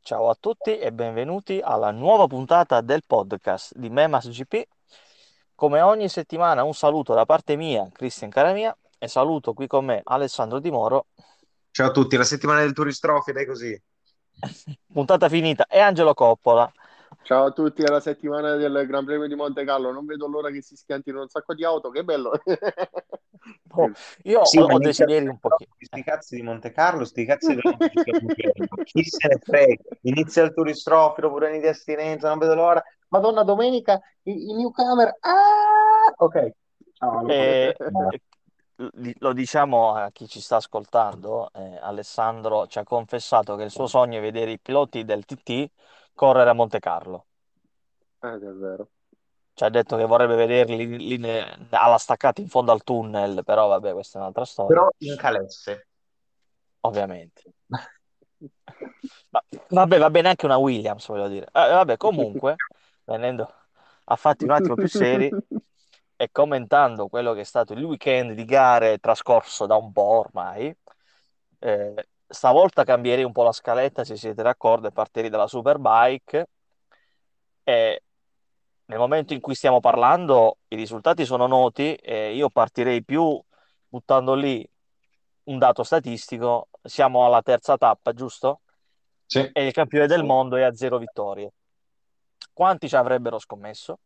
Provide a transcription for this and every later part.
Ciao a tutti e benvenuti alla nuova puntata del podcast di Memas GP. Come ogni settimana un saluto da parte mia, Cristian Caramia, e saluto qui con me Alessandro Di Moro. Ciao a tutti, la settimana del Tourist Trophy, dai così. Puntata finita e Angelo Coppola. Ciao a tutti, è la settimana del Gran Premio di Monte Carlo. Non vedo l'ora che si schiantino un sacco di auto. Che bello! Oh, io Sì, ho, ma ho inizia il desideri un Tourist pochino. Trophy, sti cazzi di Monte Carlo, sti cazzi della MotoGP. Chi se ne frega? Inizia il Tourist Trophy, dopo 2 anni di astinenza, non vedo l'ora. Madonna, domenica, i newcomer. Ah! Ok, ciao. E, lo diciamo a chi ci sta ascoltando, Alessandro ci ha confessato che il suo sogno è vedere i piloti del TT correre a Monte Carlo. È vero. Ci ha detto che vorrebbe vederli lì alla staccata in fondo al tunnel, però vabbè, questa è un'altra storia, Però in calesse. ovviamente. Ma, vabbè, va bene anche una Williams, voglio dire. Vabbè, comunque, venendo a fatti un attimo più seri e commentando quello che è stato il weekend di gare trascorso da un po' ormai, stavolta cambierei un po' la scaletta, se siete d'accordo, e partirei dalla Superbike. E nel momento in cui stiamo parlando, i risultati sono noti e io partirei più buttando lì un dato statistico. Siamo alla terza tappa, giusto? Sì. E il campione del mondo è a zero vittorie. Quanti ci avrebbero scommesso?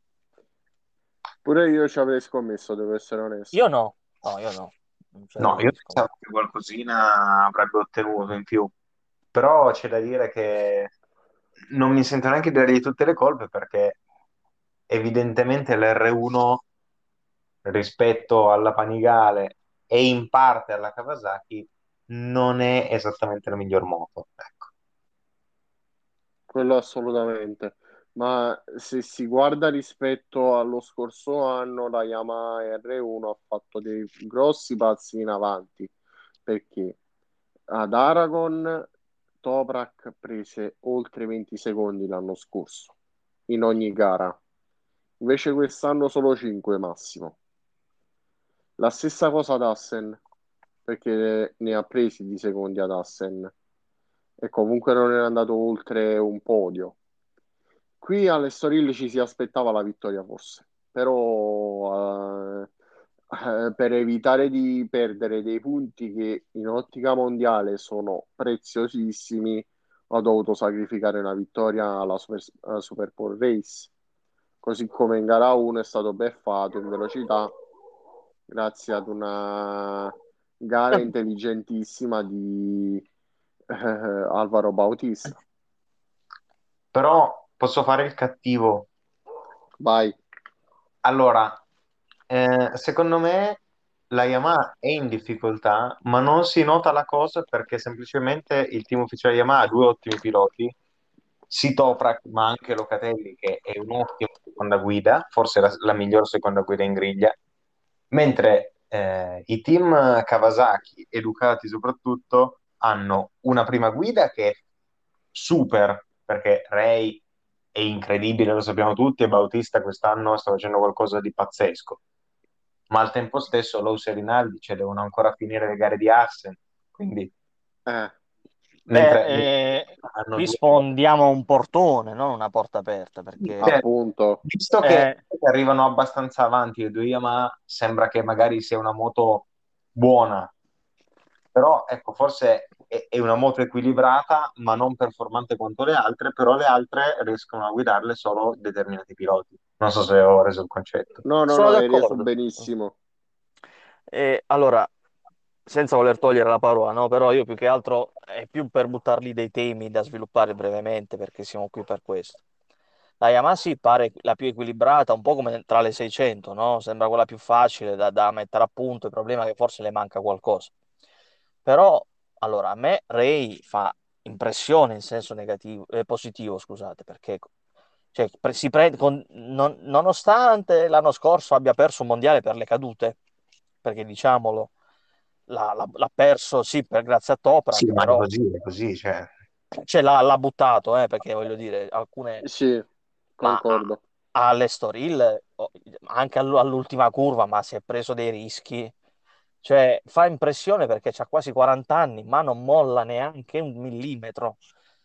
Pure io ci avrei scommesso, devo essere onesto. Io no. No, io no. Non ci No, avrei io mai scommesso. pensavo che qualcosina avrebbe ottenuto in più, però c'è da dire che non mi sento neanche di dargli tutte le colpe perché evidentemente l'R1 rispetto alla Panigale e in parte alla Kawasaki non è esattamente la miglior moto. Ecco. Quello assolutamente. Ma se si guarda rispetto allo scorso anno, la Yamaha R1 ha fatto dei grossi passi in avanti. Perché ad Aragon Toprak prese oltre 20 secondi l'anno scorso in ogni gara, invece quest'anno solo 5 massimo. La stessa cosa ad Assen, perché ne ha presi di secondi ad Assen e comunque non era andato oltre un podio. Qui all'Estoril ci si aspettava la vittoria forse, però per evitare di perdere dei punti che in ottica mondiale sono preziosissimi, ho dovuto sacrificare una vittoria alla Super Pole Race, così come in gara 1 è stato beffato in velocità grazie ad una gara intelligentissima di Alvaro Bautista. Però posso fare il cattivo. Vai. Allora, secondo me la Yamaha è in difficoltà, ma non si nota la cosa perché semplicemente il team ufficiale Yamaha ha due ottimi piloti, sia Toprak ma anche Locatelli che è un ottimo seconda guida, forse la miglior seconda guida in griglia, mentre i team Kawasaki e Ducati soprattutto hanno una prima guida che è super, perché Ray è incredibile, lo sappiamo tutti, e Bautista quest'anno sta facendo qualcosa di pazzesco. Ma al tempo stesso Lowes e Rinaldi, cioè, devono ancora finire le gare di Assen, quindi Eh, Beh, mentre hanno qui due. sfondiamo un portone, non una porta aperta, perché appunto. Visto che eh, arrivano abbastanza avanti le due Yamaha, sembra che magari sia una moto buona, però ecco, forse è una moto equilibrata, ma non performante quanto le altre, però le altre riescono a guidarle solo determinati piloti. Non so se ho reso il concetto. No, no, sono no, hai reso d'accordo. benissimo. Allora, senza voler togliere la parola, no? Però io più che altro è più per buttarli dei temi da sviluppare brevemente, perché siamo qui per questo. La Yamaha sì, pare la più equilibrata, un po' come tra le 600, no? Sembra quella più facile da mettere a punto, il problema è che forse le manca qualcosa. Però, allora, a me Ray fa impressione in senso negativo, positivo, scusate, perché cioè, nonostante l'anno scorso abbia perso un mondiale per le cadute, perché diciamolo, l'ha perso sì, grazie a Sì, Toprak, ma però è così, cioè. cioè, l'ha buttato, perché voglio dire, alcune Sì, ma concordo. all'Estoril, anche all'ultima curva, ma si è preso dei rischi. Cioè, fa impressione perché ha quasi 40 anni, ma non molla neanche un millimetro.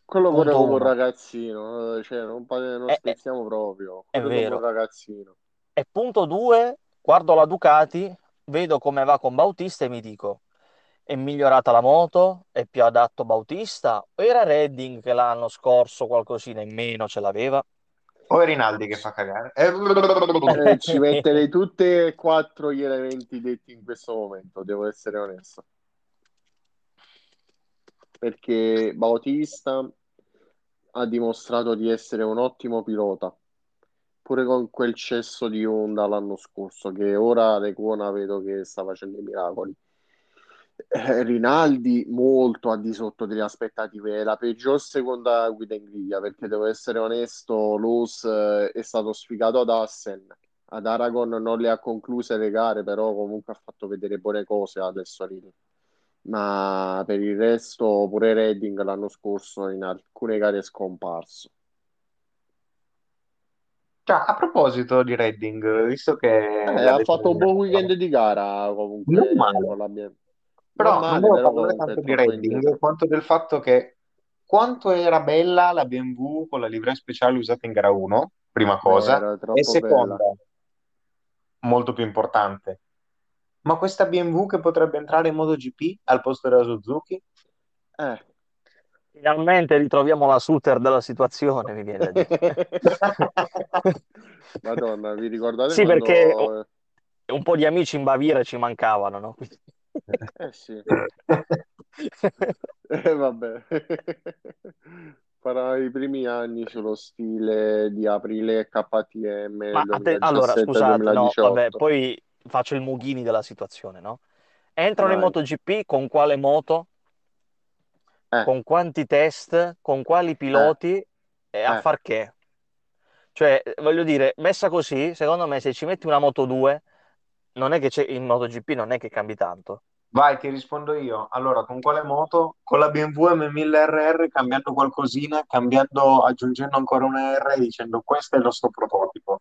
Quello pure punto come un uno. ragazzino, cioè non È, è- scherziamo proprio, è pure come un vero. ragazzino. E punto due, guardo la Ducati, vedo come va con Bautista e mi dico, è migliorata la moto? È più adatto Bautista? O era Redding che l'anno scorso qualcosina in meno ce l'aveva? O è Rinaldi che fa cagare. Ci metterei tutti e quattro gli elementi detti in questo momento, devo essere onesto, perché Bautista ha dimostrato di essere un ottimo pilota, pure con quel cesso di Honda l'anno scorso, che ora Lecona vedo che sta facendo i miracoli. Rinaldi molto al di sotto delle aspettative, è la peggior seconda guida in griglia, perché devo essere onesto, Lowe's è stato sfigato ad Assen, ad Aragon non le ha concluse le gare, però comunque ha fatto vedere buone cose adesso lì. Ma per il resto pure Redding l'anno scorso in alcune gare è scomparso. Cioè, a proposito di Redding, visto che Ha l'avete fatto un buon weekend nominato, di gara non comunque male. con la mia... Non Però non male, volevo però parlare comunque è tanto di troppo Redding indietro. quanto del fatto che quanto era bella la BMW con la livrea speciale usata in gara 1, prima cosa, Vero, è e troppo bella. seconda, molto più importante. Ma questa BMW che potrebbe entrare in MotoGP al posto della Suzuki? Eh. Finalmente ritroviamo la Suter della situazione, mi viene da dire. Madonna, vi ricordate Sì, perché quando... un po' di amici in Baviera ci mancavano, no? Quindi- Eh sì, vabbè. Farà i primi anni sullo stile di Aprile KTM Ma nel allora, scusate, no, vabbè, 2017-2018. poi faccio il Mughini della situazione, no? Entrano in Vai. MotoGP con quale moto? Eh, Con quanti test? Con quali eh, piloti? E a eh. far che? Cioè, voglio dire, messa così, secondo me se ci metti una Moto 2, non è che c'è in MotoGP non è che cambi tanto. Vai, ti rispondo io. Allora, con quale moto? Con la BMW M1000 RR, cambiando qualcosina, cambiando, aggiungendo ancora una R, dicendo questo è il nostro prototipo.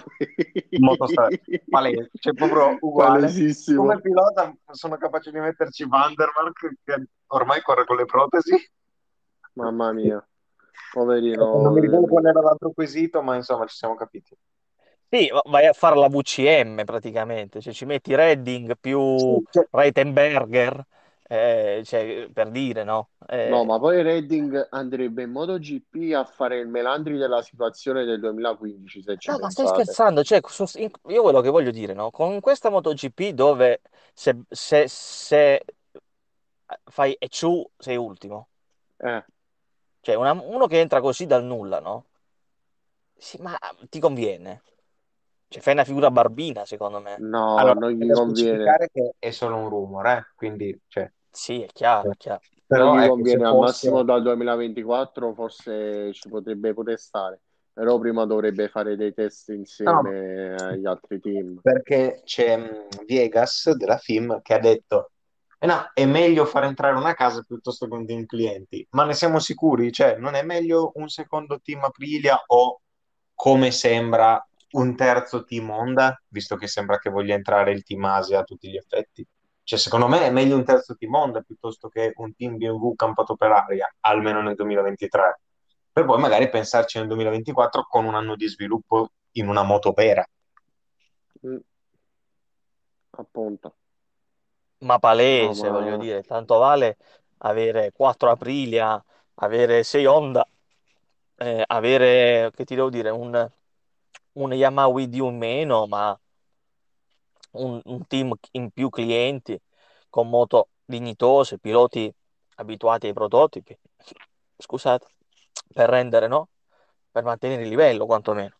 Palese, cioè proprio uguale. Come Palesissimo. pilota sono capace di metterci Vandermark, che ormai corre con le protesi. Mamma mia, Non mi poverino. ricordo qual era l'altro quesito, ma insomma ci siamo capiti. Sì, vai a fare la VCM praticamente, cioè ci metti Redding più Sì, cioè, Reitenberger, cioè, per dire, no? No, ma poi Redding andrebbe in MotoGP a fare il Melandri della situazione del 2015, se ci No, ma stai pensate. scherzando? Cioè, io quello che voglio dire, no? Con questa MotoGP dove se fai Ecciù sei ultimo, Eh, cioè uno che entra così dal nulla, no? Sì, ma ti conviene. Cioè, fai una figura barbina, secondo me. no, allora, non c'è gli da conviene. specificare che è solo un rumore, quindi, cioè, Sì, è chiaro, eh. è chiaro. Non Però gli ecco, se conviene al massimo fosse... dal 2024, forse ci potrebbe pure stare. Però prima dovrebbe fare dei test No, insieme agli altri team. perché c'è Viegas della FIM che ha detto no, è meglio far entrare una casa piuttosto che un team clienti, ma ne siamo sicuri? Cioè, non è meglio un secondo team Aprilia o come sembra un terzo team Honda, visto che sembra che voglia entrare il team Asia a tutti gli effetti? Cioè, secondo me è meglio un terzo team Honda piuttosto che un team BMW campato per aria, almeno nel 2023. Per poi magari pensarci nel 2024 con un anno di sviluppo in una moto vera. Mm, appunto. Ma No, palese, voglio ma dire, tanto vale avere 4 Aprilia, avere 6 Honda, avere, che ti devo dire, un Yamaha Wii in meno, ma un team in più clienti, con moto dignitose, piloti abituati ai prototipi. Scusate, per rendere, no? Per mantenere il livello, quantomeno.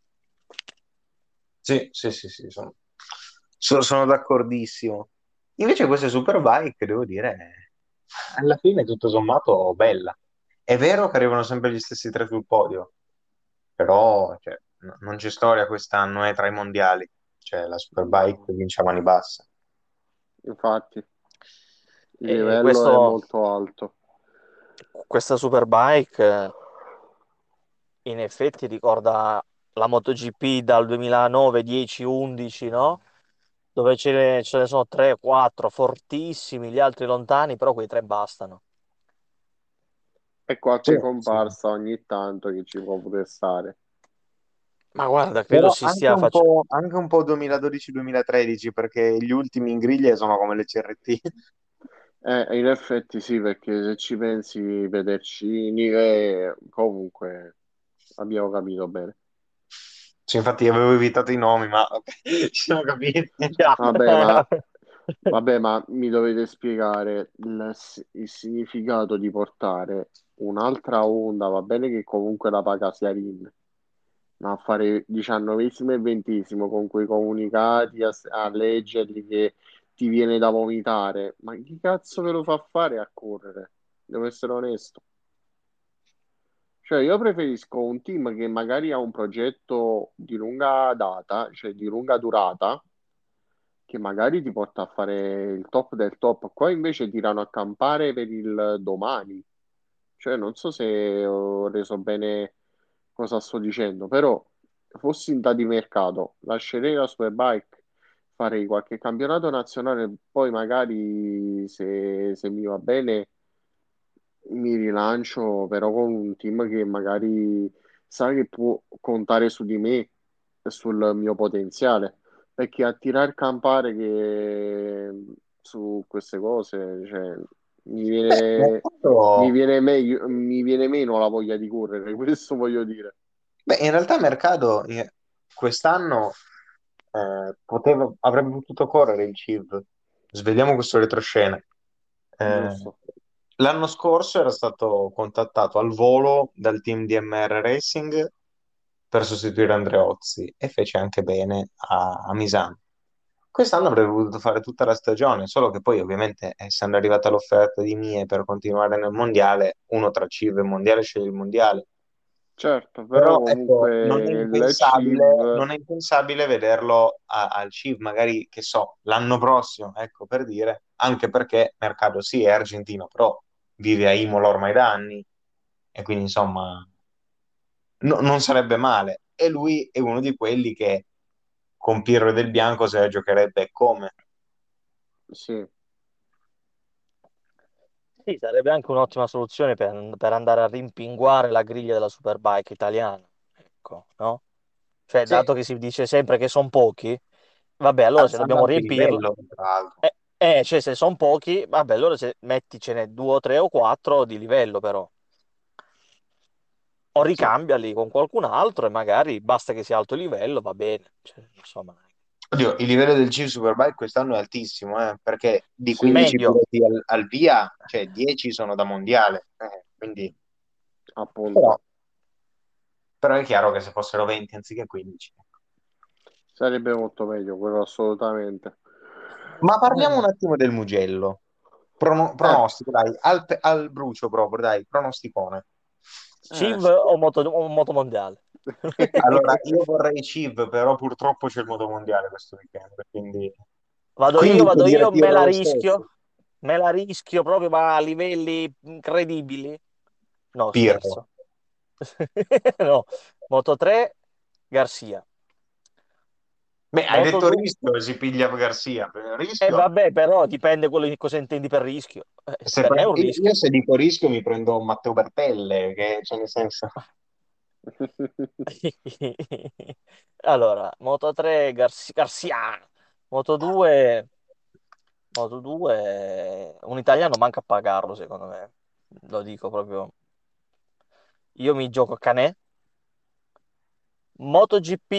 Sì, sì, sì, sì, sono d'accordissimo. Invece queste Superbike, devo dire, alla fine tutto sommato bella. È vero che arrivano sempre gli stessi tre sul podio, però cioè, non c'è storia quest'anno, tra i mondiali. Cioè, la Superbike no, vince a mani basse. infatti il E livello è molto alto. questa Superbike in effetti ricorda la MotoGP dal 2009, 10, 11, no? Dove ce ne sono 3, 4 fortissimi, gli altri lontani, però quei tre bastano. e Sì, qualche sì. comparsa ogni tanto che ci può pure stare. Ma guarda, credo Però si stia facendo. anche un po' 2012-2013, perché gli ultimi in griglia sono come le CRT. In effetti sì, perché se ci pensi, Pedercini, comunque abbiamo capito bene. Sì, infatti avevo evitato i nomi, ma ok, ci siamo capiti. Già. Vabbè, ma mi dovete spiegare il significato di portare un'altra onda, va bene che comunque la paga Siarin, ma a fare 19esimo e 20esimo con quei comunicati a leggerli che ti viene da vomitare, ma chi cazzo ve lo fa fare a correre? Devo essere onesto. Cioè, io preferisco un team che magari ha un progetto di lunga data, cioè di lunga durata, che magari ti porta a fare il top del top. Qua invece tirano a campare per il domani. Cioè, non so se ho reso bene cosa sto dicendo, però fossi in da di mercato, lascerei la Superbike, farei qualche campionato nazionale, poi magari se mi va bene mi rilancio, però con un team che magari sa che può contare su di me e sul mio potenziale, perché a tirar campare che su queste cose, cioè, mi Beh, viene, mi viene meno la voglia di correre, questo voglio dire, in realtà Mercado quest'anno avrebbe potuto correre il CIV. Svediamo questo retroscena. Eh, giusto? L'anno scorso era stato contattato al volo dal team di MR Racing per sostituire Andreozzi e fece anche bene a Misano. Quest'anno avrebbe voluto fare tutta la stagione, solo che poi ovviamente essendo arrivata l'offerta di Mie per continuare nel mondiale, uno tra CIV e mondiale sceglie il mondiale. Certo, però Però ecco, comunque il CIV, non è impensabile vederlo al CIV, magari che so, l'anno prossimo, ecco per dire, anche perché Mercado sì è argentino, però vive a Imola ormai da anni e quindi insomma non sarebbe male. E lui è uno di quelli che con Pirro e Del Bianco se la giocherebbe come. sì, Sì, sarebbe anche un'ottima soluzione per andare a rimpinguare la griglia della Superbike italiana. Ecco, no? Cioè, Sì, dato che si dice sempre che sono pochi, vabbè, allora se alzando dobbiamo anche il riempirla, livello, tra l'altro. cioè se sono pochi, vabbè, allora metticene due o tre o quattro di livello però. O Sì. ricambiali con qualcun altro e magari basta che sia alto livello, va bene. Cioè, insomma, Oddio, il livello del Chief Superbike quest'anno è altissimo, perché di sì, 15 medio. piloti al via, cioè 10 sono da mondiale, quindi però, appunto, però è chiaro che se fossero 20 anziché 15. sarebbe molto meglio, quello assolutamente. Ma parliamo un Eh, attimo del Mugello. Eh, Pronostico, dai, al brucio proprio, dai, pronosticone. CIV sì. o moto mondiale? Allora, io vorrei CIV, però purtroppo c'è il motomondiale questo weekend, Vado quindi puoi dire io, me Pirro la lo stesso. rischio. Me la rischio proprio ma a livelli incredibili. No, Pirro. scherzo. No, Moto 3, Garcia. Beh, hai Moto detto 2, rischio, si piglia Garcia. e Rischio? vabbè, però dipende cosa intendi per rischio. Se Per me è un io rischio. se dico rischio mi prendo Matteo Bertelle, che cioè nel senso... Allora, Moto 3, Garcia. Moto 2, Moto 2, un italiano manca a pagarlo, secondo me. Lo dico proprio. Io mi gioco a Canè. MotoGP,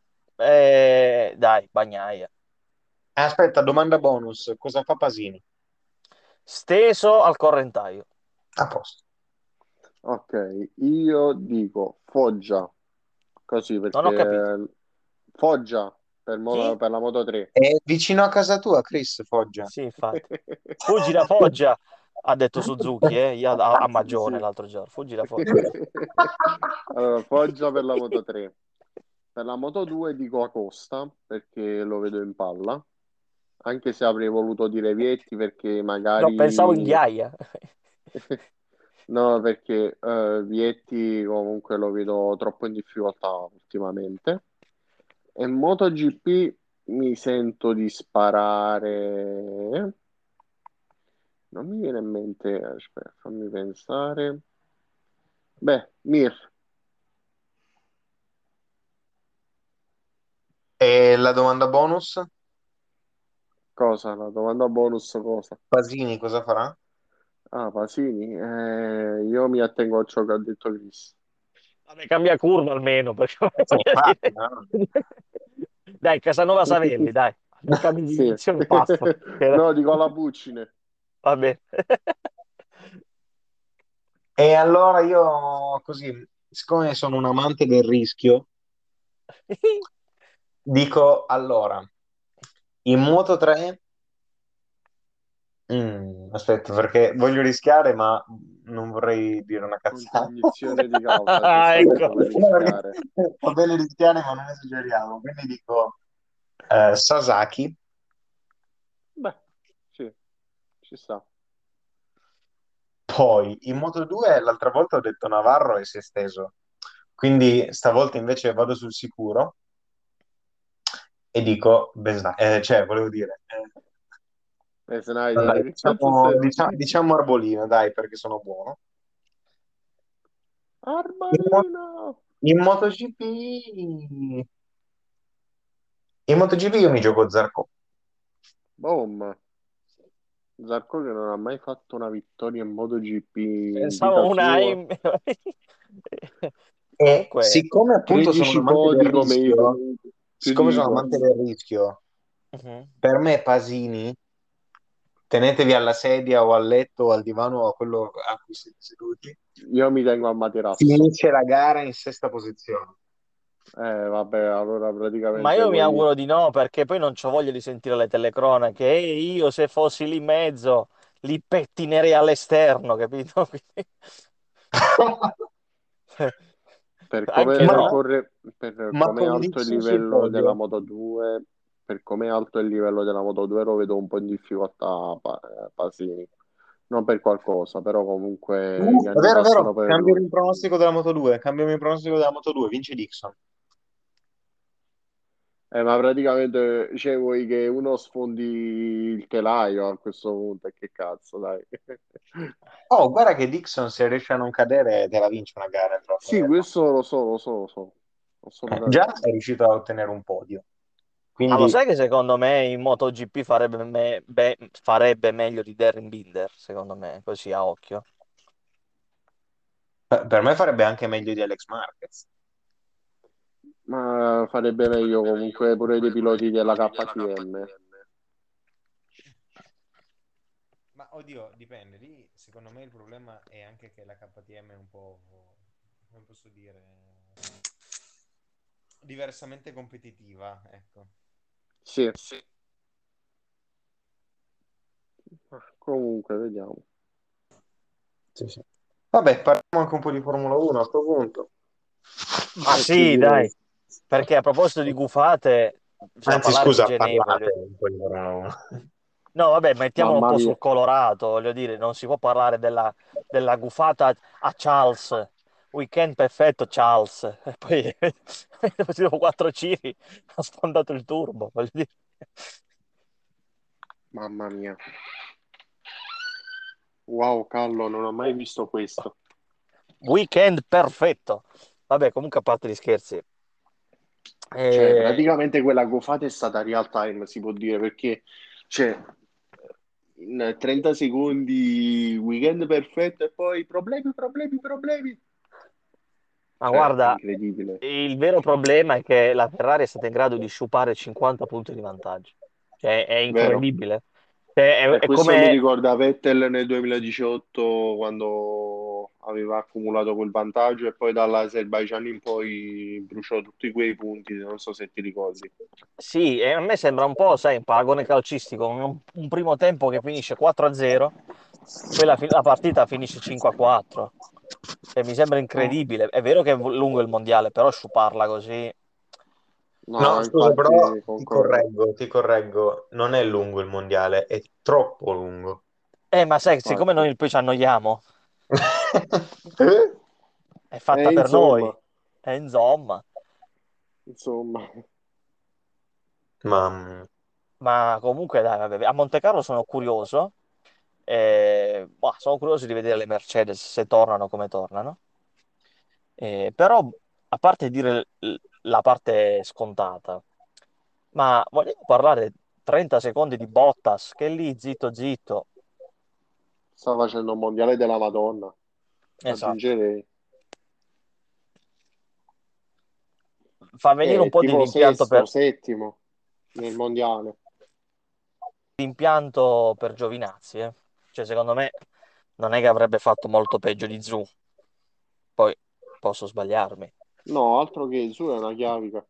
dai, Bagnaia. Aspetta, domanda bonus, cosa fa Pasini? Steso al correntaio. A posto. Ok, io dico Foggia, così Non ho capito. perché Foggia Chi? per la Moto 3. È vicino a casa tua, Chris Foggia. Sì, infatti. Fuggi da Foggia, ha detto Suzuki, Io a Magione Sì. l'altro giorno. Fuggi da Foggia. Allora, Foggia per la Moto 3. Per la Moto 2 dico Acosta perché lo vedo in palla, anche se avrei voluto dire Vietti perché No, pensavo in magari ghiaia. no, perché Vietti comunque lo vedo troppo in difficoltà ultimamente. E MotoGP mi sento di sparare. Non mi viene in mente, aspetta, fammi pensare. Beh, Mir, E la domanda bonus? cosa? La domanda bonus cosa? Pasini cosa farà? Ah, Pasini, io mi attengo a ciò che ha detto Chris. Vabbè, cambia curva almeno, perché voglio Infatti, dire... no? Dai, Casanova Savelli, dai. Due cambi di Sì. direzione, passa. No, dico alla Buccine. Va bene. E allora io così, siccome sono un amante del rischio, dico allora, in Moto 3, aspetta perché voglio rischiare ma non vorrei dire una Con cazzata. cognizione di causa, Ah, giustamente ecco. puoi No, rischiare. perché va bene rischiare ma non esageriamo, quindi dico Sasaki, Beh, sì, ci sta. poi in Moto 2 l'altra volta ho detto Navarro e si è steso, quindi stavolta invece vado sul sicuro e dico cioè volevo dire, Snyder, vabbè, che cazzo diciamo, sei? diciamo Arbolino, dai, perché sono buono. In, mo- Arbolino! in MotoGP, in MotoGP io mi gioco Zarco Boom! Zarco che non ha mai fatto una vittoria in MotoGP in Pensavo vita una... sua. e Comunque... siccome appunto sono un 13 amante del podi come io, rischio, più di siccome sono Igor. amante del rischio, Mhm. per me Pasini, tenetevi alla sedia o al letto o al divano o a quello a cui siete seduti, Io mi tengo al materasso. finisce la gara in sesta posizione. Vabbè, allora Ma praticamente io mi poi... auguro di no, perché poi non c'ho voglia di sentire le telecronache. E io, se fossi lì in mezzo, li pettinerei all'esterno, capito? Anche Per Ma, no. come, per ma come è con alto il Dixon sul livello della podio? Moto 2, per come è alto il livello della Moto 2 lo vedo un po' in difficoltà Pasini. Non per qualcosa, però comunque gli È anni vero, è passano vero. per Cambiami lui. il pronostico della Moto 2. Cambiami il pronostico della Moto 2. Vince Dixon. Ma praticamente, cioè, vuoi che uno sfondi il telaio a questo punto? E che cazzo, dai. Oh, guarda che Dixon, se riesce a non cadere, te la vince una gara in Sì, Raffaele. questo lo so, lo so, lo so. Già Assolutamente. è riuscito a ottenere un podio. Ma lo Quindi, sai che secondo me in MotoGP farebbe meglio di Darren Binder, secondo me, così a occhio. per me farebbe anche meglio di Alex Marquez. Ma farebbe meglio comunque pure dei piloti della KTM. Ma oddio, dipende. Lì, secondo me, il problema è anche che la KTM è un po', come posso dire, diversamente competitiva, ecco. Sì, comunque, vediamo. Sì, sì. Vabbè, parliamo anche un po' di Formula 1 a questo punto. Ma Sì, sì, direi. dai, perché a proposito di gufate, bisogna Anzi, parlare di scusa, Ginevra. parlate un po' di Formula 1. No, vabbè, mettiamolo un Mamma po' mia. sul colorato, voglio dire, non si può parlare della gufata a Charles. Weekend perfetto, Charles. E poi, dopo 4 giri, ha sfondato il turbo, voglio dire. Mamma mia. Wow, Callo, non ho mai visto questo. Weekend perfetto. Vabbè, comunque a parte gli scherzi. Cioè, eh, praticamente quella gofata è stata real time, si può dire, perché cioè, in 30 secondi weekend perfetto e poi problemi, problemi, problemi. ma Cioè, guarda, incredibile. il vero problema è che la Ferrari è stata in grado di sciupare 50 punti di vantaggio. Cioè, è Vero? incredibile. Cioè, E è questo mi come... ricorda Vettel nel 2018 quando aveva accumulato quel vantaggio e poi dall'Azerbaijan in poi bruciò tutti quei punti, non so se ti ricordi. Sì, e a me sembra un po', sai, un paragone calcistico, un primo tempo che finisce 4-0, poi la partita finisce 5-4. Cioè, mi sembra incredibile. È vero che è lungo il mondiale, però sciuparla così... No, No, scusa, però infatti concordo. ti correggo, non è lungo il mondiale, è troppo lungo. Ma sai, siccome Infatti. noi poi ci annoiamo, è fatta per noi. Insomma, Insomma. insomma. Ma Ma comunque, dai, vabbè, a Monte Carlo sono curioso. Sono curioso di vedere le Mercedes se tornano come tornano. Però, a parte dire la parte scontata, ma vogliamo parlare 30 secondi di Bottas, che è lì zitto zitto. Sta facendo un mondiale della Madonna. Esatto. Aggiungerei. Fa venire un È po' di tipo rimpianto sesto, per, settimo nel mondiale. rimpianto per Giovinazzi, eh. Cioè, secondo me non è che avrebbe fatto molto peggio di Zu. Poi posso sbagliarmi. No, altro che su è una chiavica.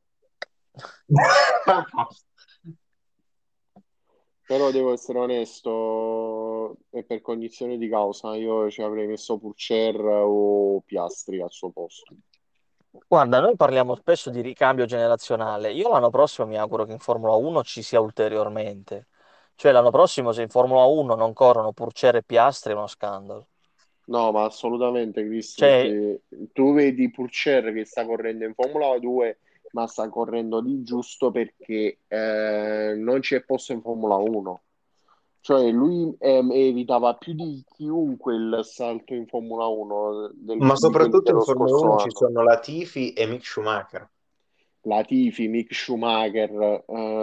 Però devo essere onesto, e per cognizione di causa, io ci avrei messo Purcer o Piastri al suo posto. Guarda, noi parliamo spesso di ricambio generazionale. Io l'anno prossimo mi auguro che in Formula 1 ci sia ulteriormente. Cioè, l'anno prossimo, se in Formula 1 non corrono Purcell e Piastri, è uno scandalo. No, ma assolutamente, Chris, Cioè, perché tu vedi Purcer che sta correndo in Formula 2, ma sta correndo di giusto perché non c'è posto in Formula 1. Cioè, lui evitava più di chiunque il salto in Formula 1 Ma di quelli soprattutto in dello Formula 1 scorso ci anno. sono Latifi e Mick Schumacher. Latifi, Mick Schumacher,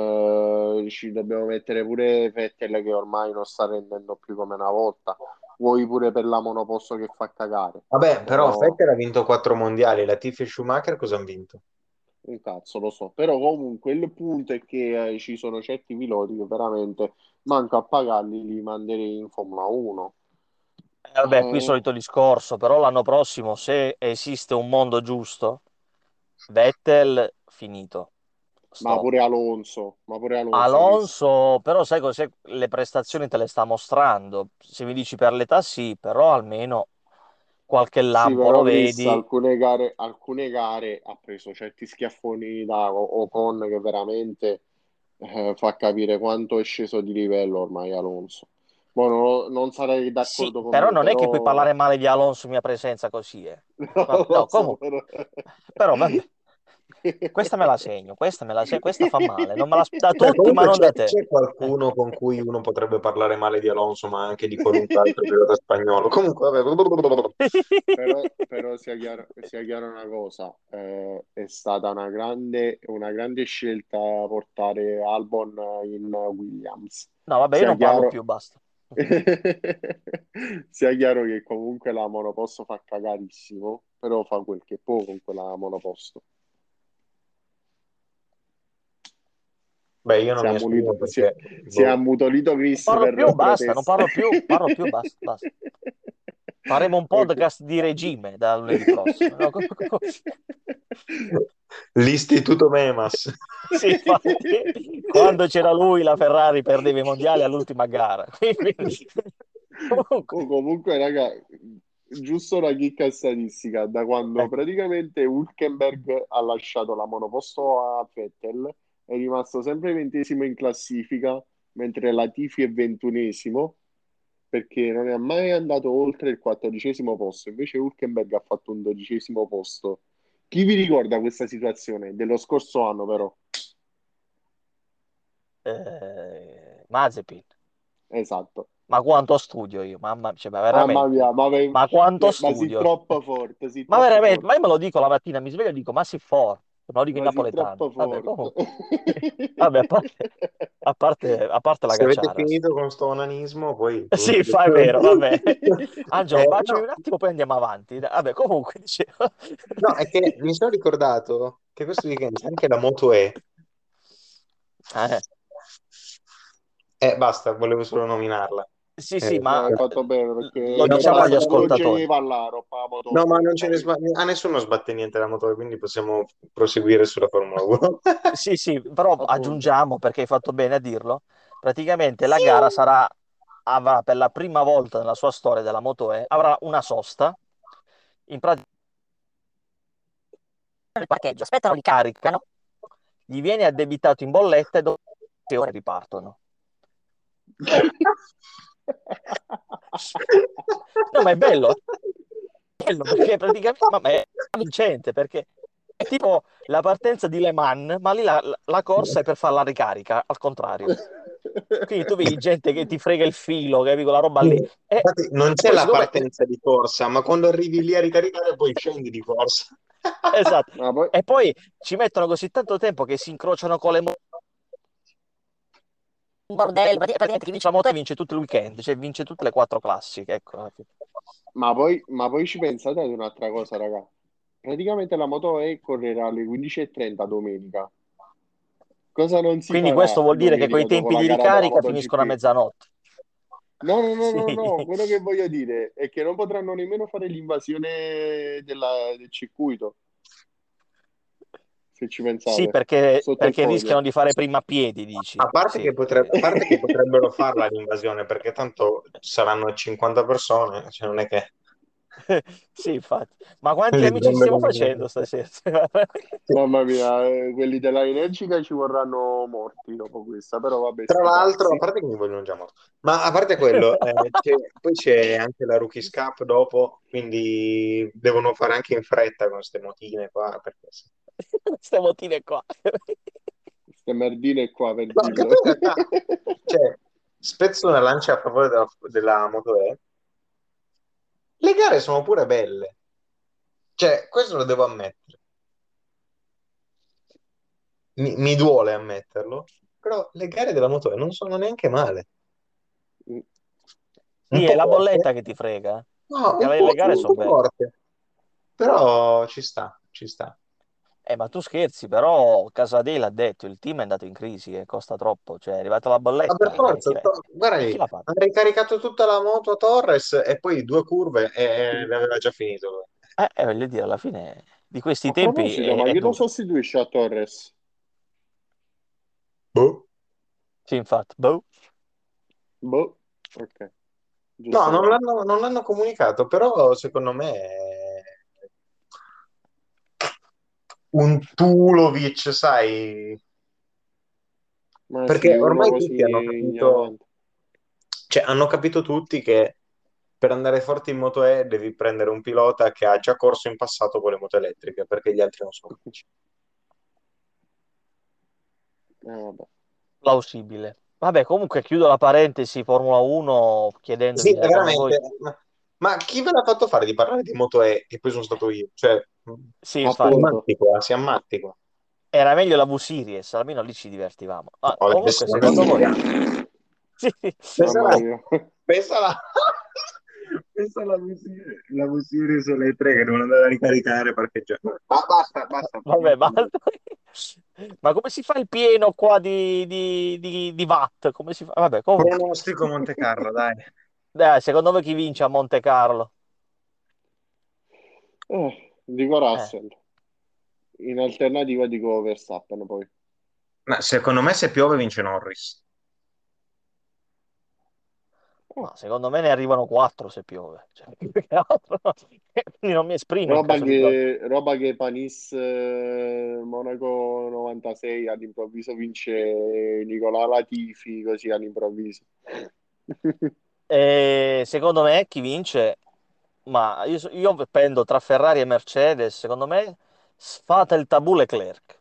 ci dobbiamo mettere pure Vettel che ormai non sta rendendo più come una volta. Vuoi pure per la monoposto che fa cagare. Vabbè, però Però Vettel ha vinto 4 mondiali, Latifi e Schumacher cosa hanno vinto? un cazzo, lo so. Però comunque il punto è che ci sono certi piloti che veramente manco a pagarli li manderei in Formula 1. vabbè, qui Eh, solito discorso, però l'anno prossimo, se esiste un mondo giusto, Vettel, finito. Stop. ma pure Alonso, Chris. Alonso, però sai cos'è? Le prestazioni te le sta mostrando. Se mi dici per l'età, sì, però almeno qualche Sì, lampo lo però Chris, vedi. alcune gare ha preso certi schiaffoni da Ocon che veramente fa capire quanto è sceso di livello ormai Alonso. Boh, non sarei Sì, d'accordo con però me, non è che puoi però parlare male di Alonso in mia presenza così, eh. non Vabbè, lo no, so, comunque. Però vabbè, questa me la segno, questa fa male. Non me la da Cioè, tutti, ma comunque non c'è da te. c'è qualcuno con cui uno potrebbe parlare male di Alonso, ma anche di qualunque altro pilota spagnolo. Comunque, vabbè. Però sia chiaro una cosa, è stata una grande scelta portare Albon in Williams. No, vabbè, io Sia non parlo chiaro, più, basta. sia chiaro che comunque la monoposto fa cagarissimo, però fa quel che può con quella monoposto. Beh, io non Si è mi ammutolito, esprimo perché si è boh. ammutolito Non Chris parlo più, per basta, non protesta. parlo più, basta, basta. Faremo un Ok. podcast di regime da lunedì prossimo. No, L'istituto Memas. sì, infatti, quando c'era lui, la Ferrari perdeva i mondiali all'ultima gara. Quindi, comunque, Oh, comunque, raga, giusto una chicca statistica, da quando eh, praticamente Hülkenberg ha lasciato la monoposto a Vettel, è rimasto sempre 20° in classifica, mentre Latifi è 21°, perché non è mai andato oltre il 14° posto, invece Hülkenberg ha fatto un 12° posto. Chi vi ricorda questa situazione? Dello scorso anno, però. Mazepin. Esatto. Ma quanto studio io, mamma, cioè, ma Mamma veramente? mia, Ma quanto ma sei studio? troppo forte, sei Ma troppo veramente, ma io forte. me lo dico la mattina, mi sveglio e dico, ma si forte, me lo dico in Ma sei napoletano. troppo Vabbè, forte. comunque, vabbè, a parte la Se avete cacciara. finito con sto onanismo, poi... Sì, fa, è vero, vabbè. Angelo, baciami No, un attimo, poi andiamo avanti. Vabbè, comunque, dicevo. no, è che mi sono ricordato che questo weekend c'è anche la Moto E. Eh, Basta, volevo solo nominarla. sì, sì, Eh, ma Hai fatto bene lo perché no, diciamo agli non ascoltatori. geniva la roba moto no, ma E, non ce ne dai. a nessuno sbatte niente la Moto E, quindi possiamo proseguire sulla Formula 1. Sì, sì, però Appunto. aggiungiamo, perché hai fatto bene a dirlo, praticamente la gara avrà per la prima volta nella sua storia della Moto E, avrà una sosta, in pratica il parcheggio, aspettano, li caricano, gli viene addebitato in bolletta e dopo 6 ore ripartono. No, ma è bello, bello perché praticamente ma è vincente, perché è tipo la partenza di Le Mans, ma lì la corsa è per fare la ricarica, al contrario. Quindi tu vedi gente che ti frega il filo, capi, quella roba lì. Infatti non E c'è poi la siccome... partenza di corsa, ma quando arrivi lì a ricaricare poi scendi di corsa. Esatto. Ma poi, E poi ci mettono così tanto tempo che si incrociano con le moto. Un bordello, praticamente chi vince la moto e vince tutto il weekend, cioè vince tutte le quattro classiche, ecco. ma poi ci pensate ad un'altra cosa, raga. Praticamente la Moto E correrà alle 15:30 domenica. Cosa non si Quindi questo farà vuol dire che coi domenica dopo tempi la di gara della ricarica finiscono a MotoGP? mezzanotte. No, no, no, Sì. no, no. Quello che voglio dire è che non potranno nemmeno fare l'invasione del circuito, se ci Sì, pensate, perché, sotto il perché rischiano podio. di fare prima a piedi, dici. Sì. A parte che potrebbero farla l'invasione, perché tanto saranno 50 persone, cioè non è che Sì, infatti. Ma quanti li amici ci stiamo prendono. facendo stasera? Mamma mia, quelli della Energica ci vorranno morti dopo questa, però vabbè, Tra sti l'altro, a cazzi. parte che mi vogliono già morto, ma a parte quello, poi c'è anche la Rookies Cup dopo, quindi devono fare anche in fretta con queste motine qua, perché Queste motive qua. Ste merdine qua per no, che dirlo. poi in realtà, cioè, spezzo una lancia a favore della Moto E, le gare sono pure belle, cioè, questo lo devo ammettere, mi duole ammetterlo, però le gare della Moto E non sono neanche male, un Sì, è po' la corte, bolletta che ti frega, no, perché le gare un sono po' belle. corte, però ci sta, ci sta. Ma tu scherzi, però Casadei l'ha detto, il team è andato in crisi e costa troppo, cioè è arrivata la Ma per bolletta forza, guarda e lì, chi la paga? ha ricaricato tutta la moto a Torres e poi due curve e l'aveva già finito. Voglio dire, alla fine di questi A tempi proposito, ma è chi lo dura. sostituisce a Torres? Boh. Sì, infatti, boh. Boh, ok, No, giusto per me. non l'hanno comunicato, però secondo me è un Tulovic, sai, Ma sì, perché uno ormai tutti hanno così in capito, avanti. cioè hanno capito tutti che per andare forte in Moto E devi prendere un pilota che ha già corso in passato con le moto elettriche, perché gli altri non sono capaci. Vabbè. Plausibile. Vabbè, comunque chiudo la parentesi Formula 1 Sì, chiedendovi è secondo voi... veramente. Ma chi ve l'ha fatto fare di parlare di Moto E, che poi sono stato io? Cioè, Sì, si infatti, Appunto. ammatti qua, si ammatti qua. era meglio la V-Series, almeno lì ci divertivamo. Ah, No, comunque, adesso non secondo voi... esistiamo. Sì. Pensa Mamma la, mia. pensa la, pensa la V-Series elettrica che devono andare a ricaricare perché già. Ah, basta, basta. Vabbè, basta. Ma come si fa il pieno qua di watt? Come si fa? Vabbè, comunque. Pronostico Monte Carlo, dai. Dai, secondo voi chi vince a Monte Carlo? Dico Eh, Russell. In alternativa dico Verstappen poi. Ma secondo me se piove vince Norris. Oh, ma secondo me ne arrivano quattro se piove. Cioè, più che altro. Quindi non mi esprimo in roba caso di pioggia. che, roba che Panis Monaco 96 all'improvviso vince Nicolà Latifi così all'improvviso. E secondo me chi vince? Ma io pendo tra Ferrari e Mercedes. Secondo me sfata il tabù Leclerc.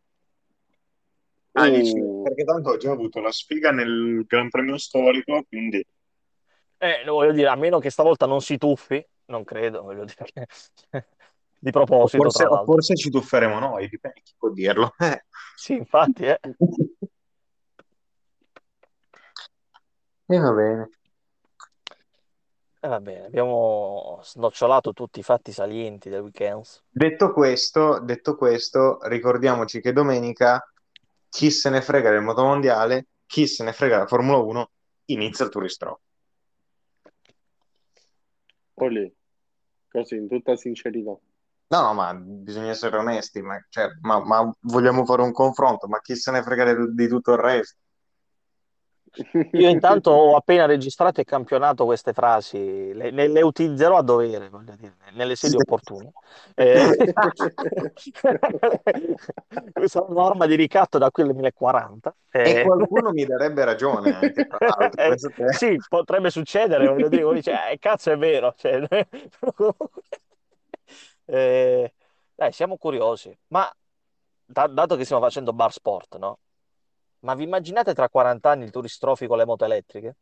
Ah, dici, Uh, perché tanto ho già avuto la sfiga nel Gran Premio storico, quindi Lo voglio dire, a meno che stavolta non si tuffi, non credo, voglio dire che... Di proposito, tra o l'altro. forse ci tufferemo noi, dipende chi può dirlo. Sì, infatti, eh. E va bene. Va bene, abbiamo snocciolato tutti i fatti salienti del weekend. Detto questo, ricordiamoci che domenica chi se ne frega del motomondiale, chi se ne frega della Formula 1, inizia il Tourist Trophy. olè, così in tutta sincerità. No, no, ma bisogna essere onesti, ma vogliamo fare un confronto, ma chi se ne frega di tutto il resto? Io intanto ho appena registrato e campionato queste frasi, le utilizzerò a dovere, voglio dire, nelle Sì. sedi opportune. Eh, Questa è una norma di ricatto da qui al 2040. E qualcuno mi darebbe ragione anche, tra l'altro, penso te. Sì, potrebbe succedere, voglio dire, uno dice, cazzo è vero. Cioè, dai, siamo curiosi, ma dato che stiamo facendo bar sport, no? Ma vi immaginate tra 40 anni il Tourist Trophy con le moto elettriche?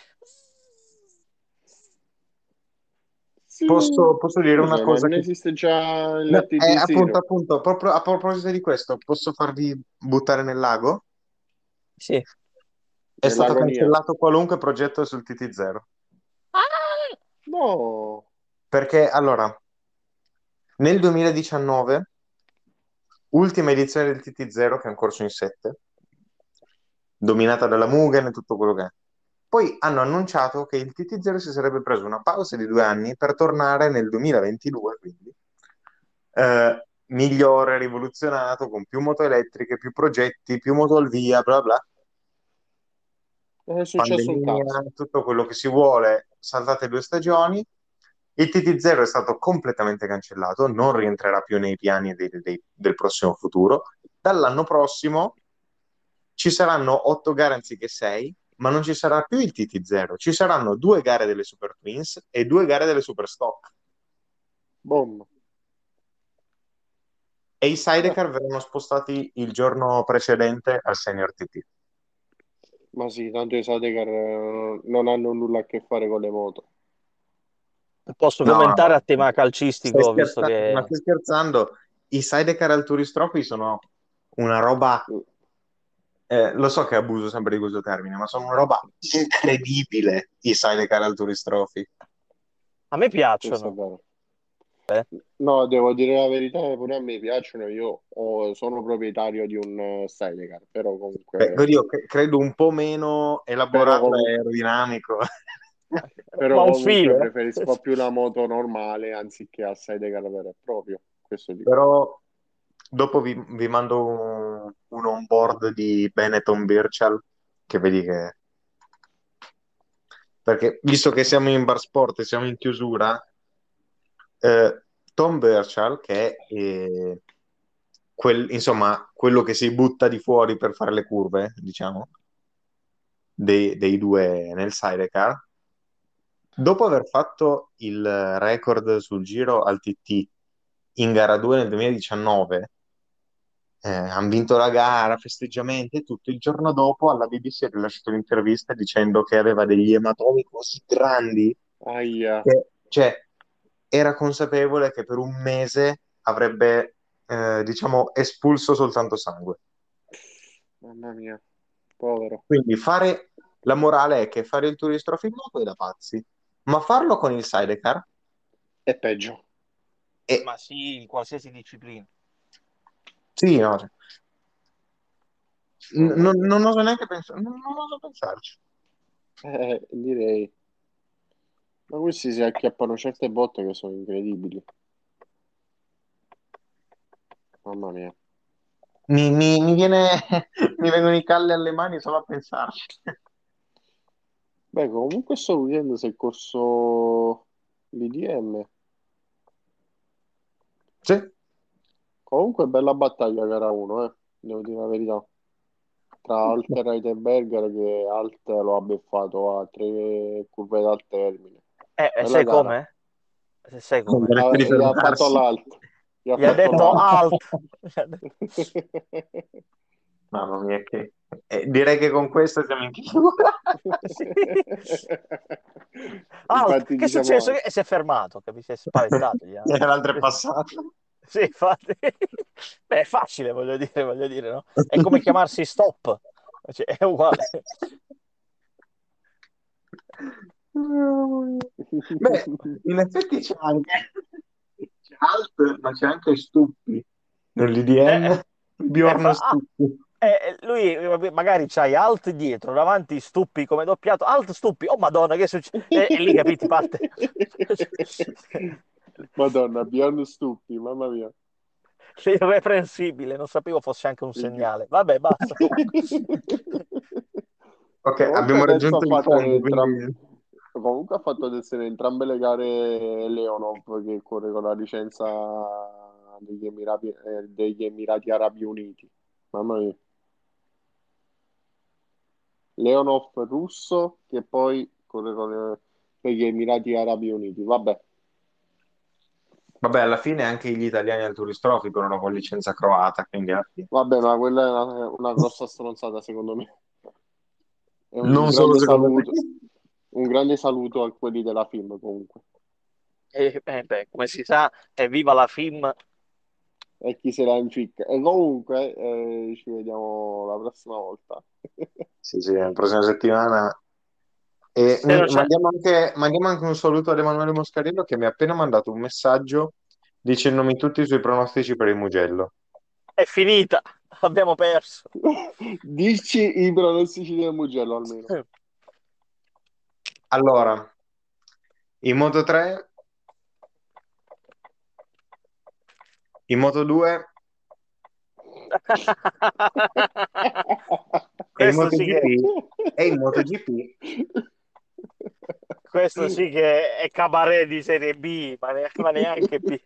Sì. Posso dire una Scusa, ma cosa non che... esiste già il No, appunto, TT0? appunto, proprio a proposito di questo, posso farvi buttare nel lago? Sì. È stato Nell'agonia? cancellato qualunque progetto sul TT0. Ah! No. Perché, allora, nel 2019, ultima edizione del TT0, che è un corso in 7, dominata dalla Mugen e tutto quello che è. Poi hanno annunciato che il TT0 si sarebbe preso una pausa di 2 anni per tornare nel 2022, quindi migliore, rivoluzionato, con più moto elettriche, più progetti, più moto al via, bla bla. Non è successo un Pandemia, cazzo. tutto quello che si vuole, saltate 2 stagioni. Il TT0 è stato completamente cancellato, non rientrerà più nei piani del prossimo futuro. Dall'anno prossimo ci saranno 8 gare anziché 6, ma non ci sarà più il TT0, ci saranno 2 gare delle Super Twins e 2 gare delle Super Stock. Boom. E i Eh, sidecar verranno spostati il giorno precedente al Senior TT. ma sì, tanto i Sadecar non hanno nulla a che fare con le moto. No, Posso no, commentare a no. tema Stai calcistico, visto scherzando, ma che... stai scherzando? I sidecar al Tourist Trophy sono una roba, lo so che abuso sempre di questo termine, ma sono una roba incredibile i sidecar al Tourist Trophy. A me Questo è piacciono. vero. Eh. No, devo dire la verità, pure a me piacciono. Io sono proprietario di un Sidecar, Oddio, credo un po' meno però elaborato e comunque, aerodinamico. Ma però un comunque filo? preferisco più la moto normale anziché al Sidecar vero e proprio. Questo dico. Però dopo vi mando un onboard di Benetton Virtual che vedi che... Perché visto che siamo in bar sport e siamo in chiusura, Tom Virtual, che è insomma, quello che si butta di fuori per fare le curve, diciamo, dei due nel sidecar, dopo aver fatto il record sul giro al TT in gara 2 nel 2019, hanno vinto la gara, festeggiamenti e tutto. Il giorno dopo alla BBC ha rilasciato l'intervista dicendo che aveva degli ematomi così grandi Aia, che, cioè, era consapevole che per un mese avrebbe, diciamo, espulso soltanto sangue. mamma mia, povero. Quindi la morale è che fare il turista in moto è da pazzi, ma farlo con il sidecar È peggio. è, Ma sì, in qualsiasi disciplina. sì, no, cioè, Mamma mia. non oso neanche pensare, non oso pensarci. Direi. Ma questi si acchiappano certe botte che sono incredibili. Mamma mia. Mi vengono i calli alle mani solo a pensarci. Beh, comunque sto vedendo se è corso l'IDM. Sì, Comunque bella battaglia gara 1, devo dire la verità. Tra Alter e Heidberger che Alt lo ha beffato a 3 curve dal termine. Bella Sai gara. come? Sai non come? vorresti Gli ha fatto rifermarsi. l'alt. Gli ha Gli ha fatto detto l'alt. alt. Mamma mia, direi che con questo siamo in chiusura. Sì. Alt, Infatti che è diciamo successo? alt. Si è fermato, si è spaventato. L'altro è passato. Sì, infatti. Beh, è facile, voglio dire, no? È come chiamarsi stop, cioè, è uguale. Beh, in effetti c'è Alt, ma c'è anche Stuppi. Eh, Nell'IDM, Bjorn ah, Stuppi. lui magari c'hai alt dietro, davanti stuppi come doppiato, alt stuppi, oh Madonna, che succede? E lì capiti, parte. Madonna, Bjorn Stuppi, mamma mia. Irreprensibile, non sapevo fosse anche un Minchia. segnale. Vabbè, basta comunque. Ok, Comunque abbiamo penso ha raggiunto il fatto fondo, quindi... comunque ha fatto ad essere entrambe le gare Leonov che corre con la licenza degli Emirati Arabi Uniti. Mamma mia. Leonov russo che poi corre con gli Emirati Arabi Uniti. Vabbè, Vabbè, alla fine anche gli italiani al Turistrofi corrono con licenza croata, quindi alla fine. Vabbè, ma quella è una grossa stronzata, secondo me. È Non solo secondo me. un grande saluto a quelli della film, comunque. Beh, come si sa, evviva la film. E chi se la incicca. E comunque, ci vediamo la prossima volta. Sì, sì, la prossima settimana. E Se non c'è, mandiamo anche un saluto ad Emanuele Moscarillo che mi ha appena mandato un messaggio dicendomi tutti i suoi pronostici per il Mugello. è finita, abbiamo perso. Dici i pronostici del Mugello almeno. Allora, in Moto 3, in Moto 2 e in Questo sì che, MotoGP e in MotoGP. questo sì che è cabaret di Serie B, ma neanche B.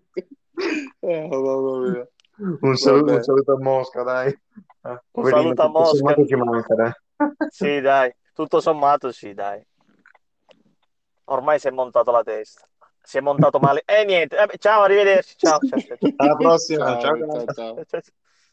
Mamma mia. Un Vabbè, saluto a Mosca, dai. Un Poverino, saluto a tutto Mosca. sommato ci manca, dai. Sì, dai, tutto sommato sì, dai. Ormai si è montato la testa. Si è montato male. E niente, ciao, arrivederci. Ciao, ciao, ciao, Alla prossima, ciao. ciao, ciao, ciao. ciao.